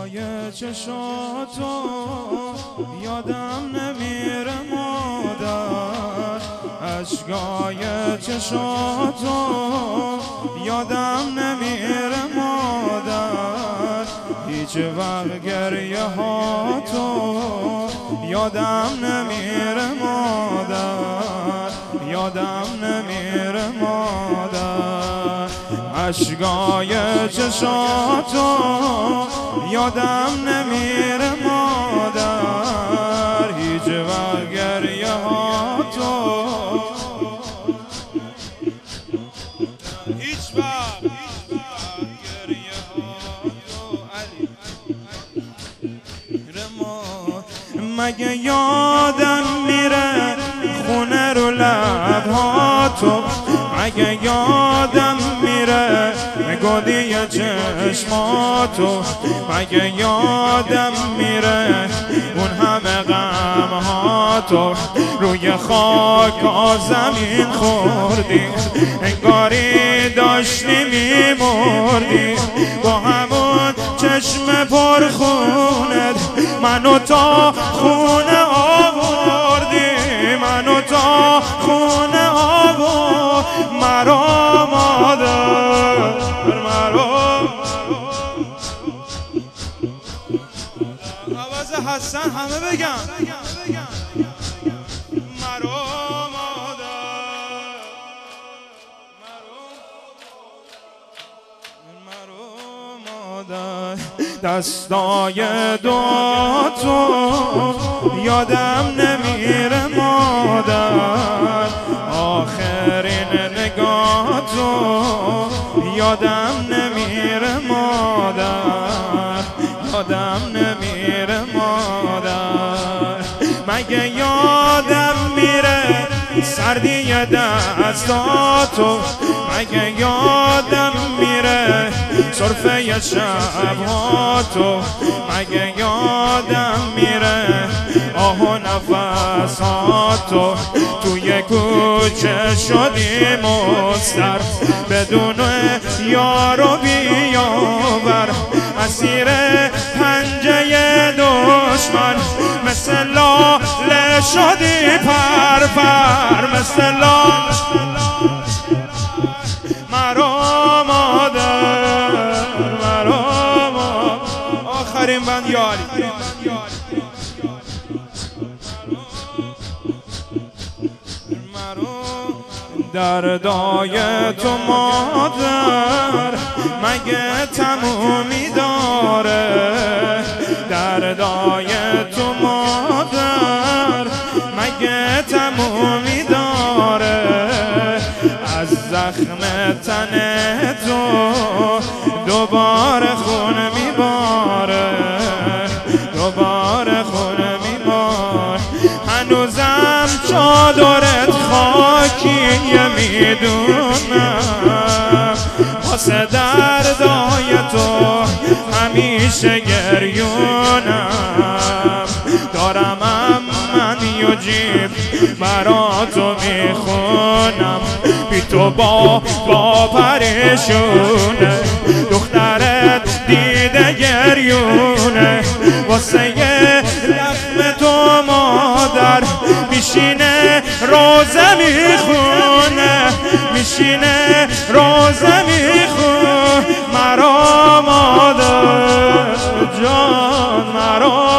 اشکای چشاتو یادم نمیره مادر، اشکای چشاتو یادم نمیره مادر، هیچ وقت گریه هاتو یادم نمیره مادر، یادم نمیره مادر، اشکای چشاتو یادم نمیره مادر، هیچ وقت گریه هاتو هیچ وقت گریه هاتو مگه یادم میره خونه رو لبهاتو، مگه یادم میره گودی چشماتو، مگه یادم میره اون همه غمهاتو، روی خاک زمین خوردی انگاری داشتی میمردی، با همون چشم پرخونت منو تا خونه آوردی، منو تا خونه آورد مرا مادر، مرا عوض حسن همه بگم مرا مادر، مرا مادر، دستای دعاتو یادم نمیره مادر، آخرین نگاهتو یادم نمیره مادر، یادم نمیره مادر، مگه یادم میره سردی دستاتو، مگه یادم میره سرفه شبهاتو، مگه یادم میره آه و نفساتو، توی کوچه شدی مستر بدون یار و بیاور، اسیر پنجه دشمن مثل لاله شدی پر پر، مثل لاله مرا مادر، مرا مادر، آخرین بند یاری دردای تو مادر مگه تمومی داره، دردای تو مادر مگه تمومی داره، از زخم تن تو دوباره خون میباره، دوباره خون میباره، هنوزم چادرت خاکیه میدونم، واسه دردای تو همیشه گریونم، دارم من یه جیب برا تو میخونم، بی تو با پریشونه، دخترت دیده گریونه، واسه یه لخم تو مادر میشینه روزه میخونه، میشینه روزه میخونه، مرا مادر جان، مرا